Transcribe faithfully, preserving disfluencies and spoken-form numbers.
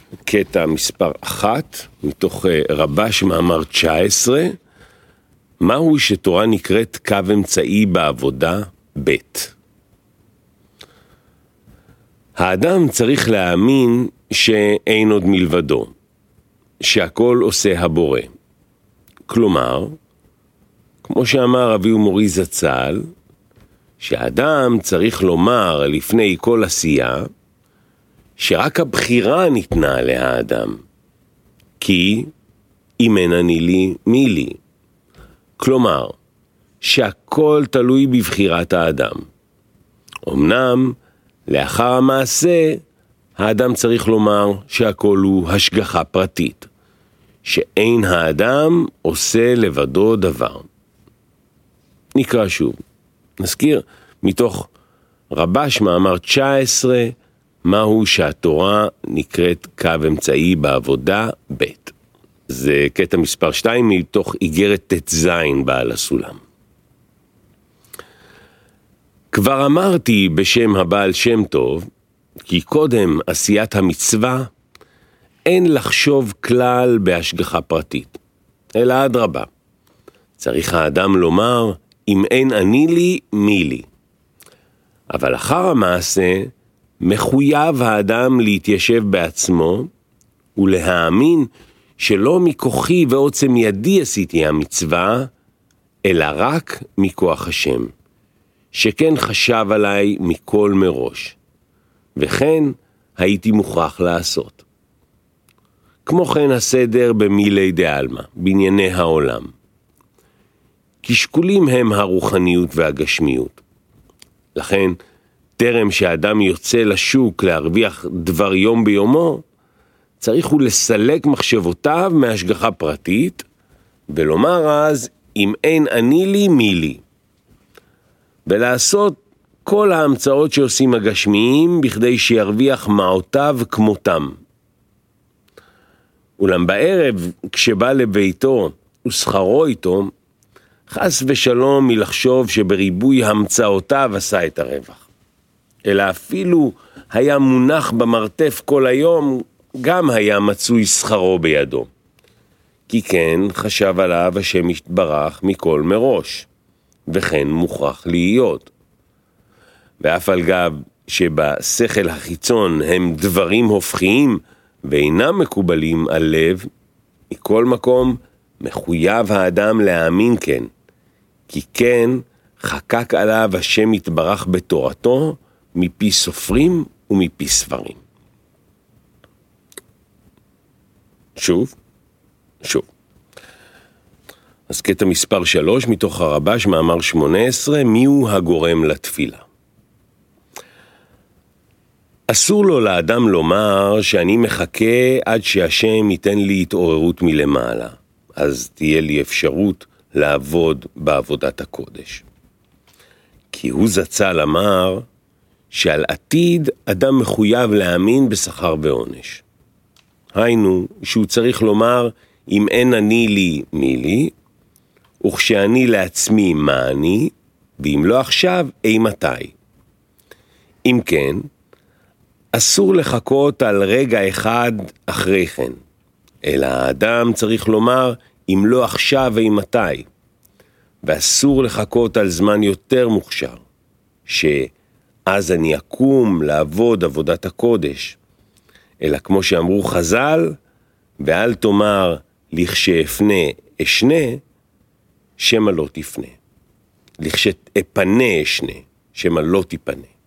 קטע מספר אחת, מתוך רבש מאמר תשע עשרה, מהו שתורה נקראת קו אמצעי בעבודה ב'. האדם צריך להאמין שאין עוד מלבדו, שהכל עושה הבורא. כלומר, כמו שאמר אבי ומורי זצ"ל, שהאדם צריך לומר לפני כל עשייה, שרק הבחירה ניתנה להאדם, כי אם אין אני לי, מי לי. כלומר, שהכל תלוי בבחירת האדם. אמנם, לאחר המעשה, האדם צריך לומר שהכל הוא השגחה פרטית, שאין האדם עושה לבדו דבר. נקרא שוב, נזכיר מתוך רבש מאמר תשע עשרה, מהו שהתורה נקראת קו אמצעי בעבודה ב'. זה קטע מספר שתיים מתוך איגרת ט"ז בעל הסולם. כבר אמרתי בשם הבעל שם טוב, כי קודם עשיית המצווה אין לחשוב כלל בהשגחה פרטית, אלא אדרבה. צריך האדם לומר, אם אין אני לי, מי לי. אבל אחר המעשה, מחויב האדם להתיישב בעצמו, ולהאמין שלא מכוחי ועוצם ידי עשיתי המצווה, אלא רק מכוח השם, שכן חשב עליי מכל מראש, וכן הייתי מוכרח לעשות. כמו כן הסדר במילי דעלמא, בענייני העולם. כי שקולים הם הרוחניות והגשמיות. לכן, טרם שאדם יוצא לשוק להרוויח דבר יום ביומו, צריך הוא לסלק מחשבותיו מהשגחה פרטית, ולומר אז, אם אין אני לי, מי לי. ולעשות כל ההמצאות שעושים הגשמיים, בכדי שירוויח מעותיו כמותם. אולם בערב, כשבא לביתו ושכרו איתו, חס ושלום מלחשוב שבריבוי המצאותיו עשה את הרווח. אלא אפילו היה מונח במרתף כל היום, גם היה מצוי שכרו בידו. כי כן חשב עליו השם יתברך מכל מראש, וכן מוכרח להיות. ואף על גב שבשכל החיצון הם דברים הופכיים ואינם מקובלים על לב, מכל מקום מחויב האדם להאמין כן, כי כן חקק עליו השם יתברך בתורתו מפי סופרים ומפי ספרים. שוב, שוב. אז קטע מספר שלוש מתוך הרבש מאמר שמונה עשרה, מיהו הגורם לתפילה? אסור לו לאדם לומר שאני מחכה עד שהשם ייתן לי התעוררות מלמעלה, אז תהיה לי אפשרות לעבוד בעבודת הקודש. כי הוא זצ"ל אמר שעל עתיד אדם מחויב להאמין בשכר ועונש. היינו שהוא צריך לומר אם אין אני לי, מי לי, וכשאני לעצמי מה אני, ואם לא עכשיו, אי מתי. אם כן, אסור לחכות על רגע אחד אחרי כן, אלא האדם צריך לומר אם לא עכשיו אי מתי, ואסור לחכות על זמן יותר מוכשר, שאז אני אקום לעבוד עבודת הקודש, אלא כמו שאמרו חז"ל, ואל תאמר לכשאפנה אשנה, שמא לא תפנה. לכשאפנה אשנה, שמא לא תפנה.